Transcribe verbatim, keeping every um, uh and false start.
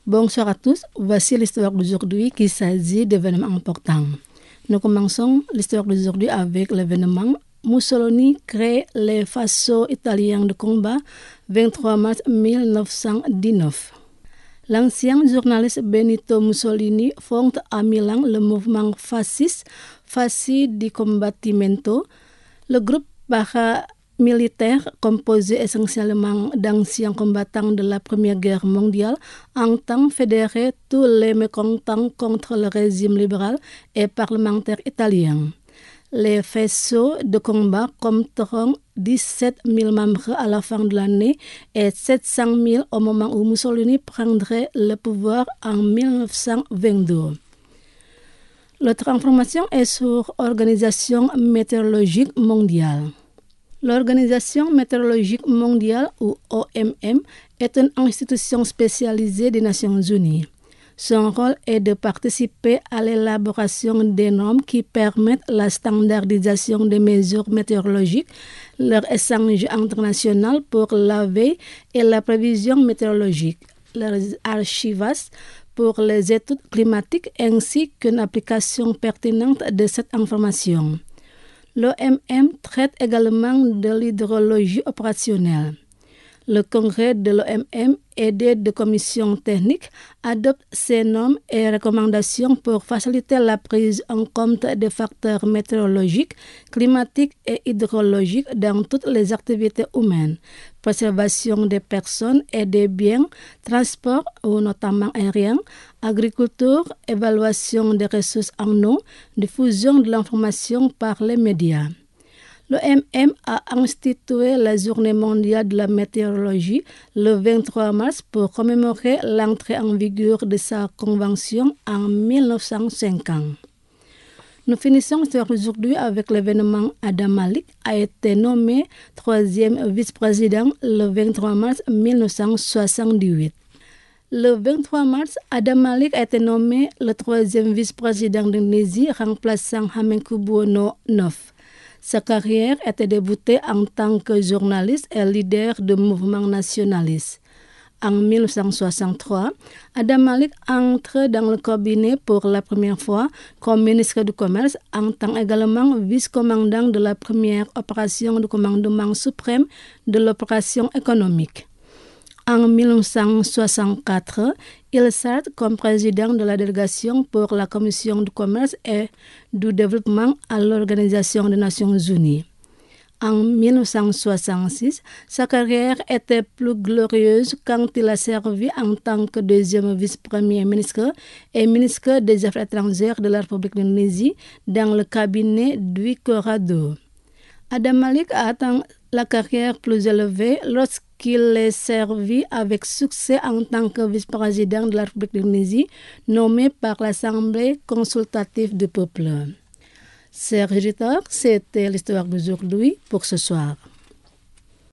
Bonsoir à tous, voici l'histoire d'aujourd'hui qui s'agit d'événements importants. Nous commençons l'histoire d'aujourd'hui avec l'événement Mussolini crée les Fasso italiens de combat vingt-trois mars mille neuf cent dix-neuf. L'ancien journaliste Benito Mussolini fonde à Milan le mouvement fasciste Fasci di Combattimento, le groupe paramilitaire composé essentiellement d'anciens combattants de la Première Guerre mondiale entend fédérer tous les mécontents contre le régime libéral et parlementaire italien. Les faisceaux de combat compteront dix-sept mille membres à la fin de l'année et sept cent mille au moment où Mussolini prendrait le pouvoir en mille neuf cent vingt-deux. L'autre information est sur l'Organisation météorologique mondiale. L'Organisation météorologique mondiale, ou O M M, est une institution spécialisée des Nations Unies. Son rôle est de participer à l'élaboration des normes qui permettent la standardisation des mesures météorologiques, leur échange international pour la veille et la prévision météorologique, leur archivage pour les études climatiques ainsi qu'une application pertinente de cette information. L'O M M traite également de l'hydrologie opérationnelle. Le congrès de l'O M M, aidé de commissions techniques, adopte ces normes et recommandations pour faciliter la prise en compte des facteurs météorologiques, climatiques et hydrologiques dans toutes les activités humaines, préservation des personnes et des biens, transport ou notamment aérien, agriculture, évaluation des ressources en eau, diffusion de l'information par les médias. L'O M M a institué la Journée mondiale de la météorologie le vingt-trois mars pour commémorer l'entrée en vigueur de sa convention en mille neuf cent cinquante. Nous finissons aujourd'hui avec l'événement Adam Malik a été nommé troisième vice-président le vingt-trois mars mille neuf cent soixante-dix-huit. Le vingt-trois mars, Adam Malik a été nommé le troisième vice-président d'Indonésie remplaçant Hamengkubuwono neuf. Sa carrière était débutée en tant que journaliste et leader de mouvements nationalistes. En mille neuf cent soixante-trois, Adam Malik entre dans le cabinet pour la première fois comme ministre du Commerce, en tant également vice-commandant de la première opération de commandement suprême de l'opération économique. En mille neuf cent soixante-quatre, il sert comme président de la délégation pour la Commission du commerce et du développement à l'Organisation des Nations Unies. En mille neuf cent soixante-six, sa carrière était plus glorieuse quand il a servi en tant que deuxième vice-premier ministre et ministre des Affaires étrangères de la République d'Indonésie dans le cabinet Dwi Korado. Adam Malik a atteint la carrière plus élevée lorsqu'il est servi avec succès en tant que vice-président de la République d'Indonésie, nommé par l'Assemblée consultative du peuple. Chers auditeurs, c'était l'histoire d'aujourd'hui pour ce soir.